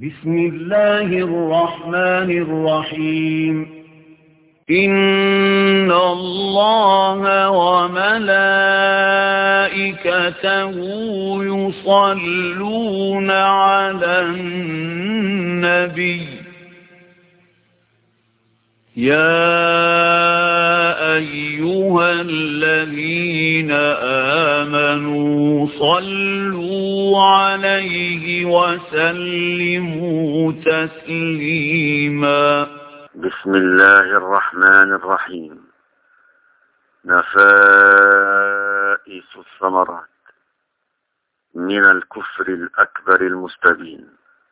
بسم الله الرحمن الرحيم. إن الله وملائكته يصلون على النبي يا أيها الذين آمنوا صلوا عليه وسلموا تسليما. بسم الله الرحمن الرحيم. نفائس الثمرات من الكفر الأكبر المستبين.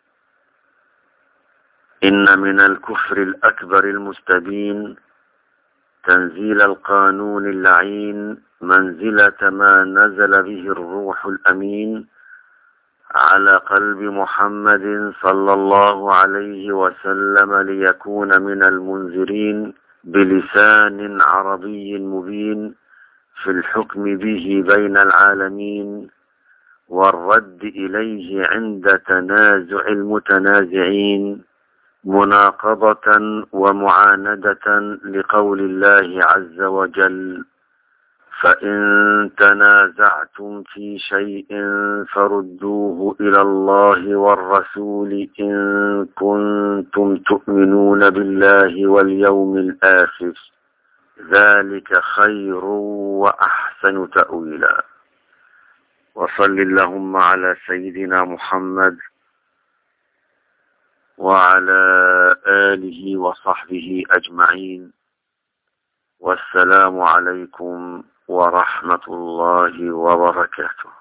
إن من الكفر الأكبر المستبين تنزيل القانون اللعين منزلة ما نزل به الروح الأمين على قلب محمد صلى الله عليه وسلم ليكون من المنذرين بلسان عربي مبين في الحكم به بين العالمين والرد إليه عند تنازع المتنازعين مناقضة ومعاندة لقول الله عز وجل: فإن تنازعتم في شيء فردوه إلى الله والرسول إن كنتم تؤمنون بالله واليوم الآخر ذلك خير وأحسن تأويلا. وصل اللهم على سيدنا محمد وعلى آله وصحبه أجمعين، والسلام عليكم ورحمة الله وبركاته.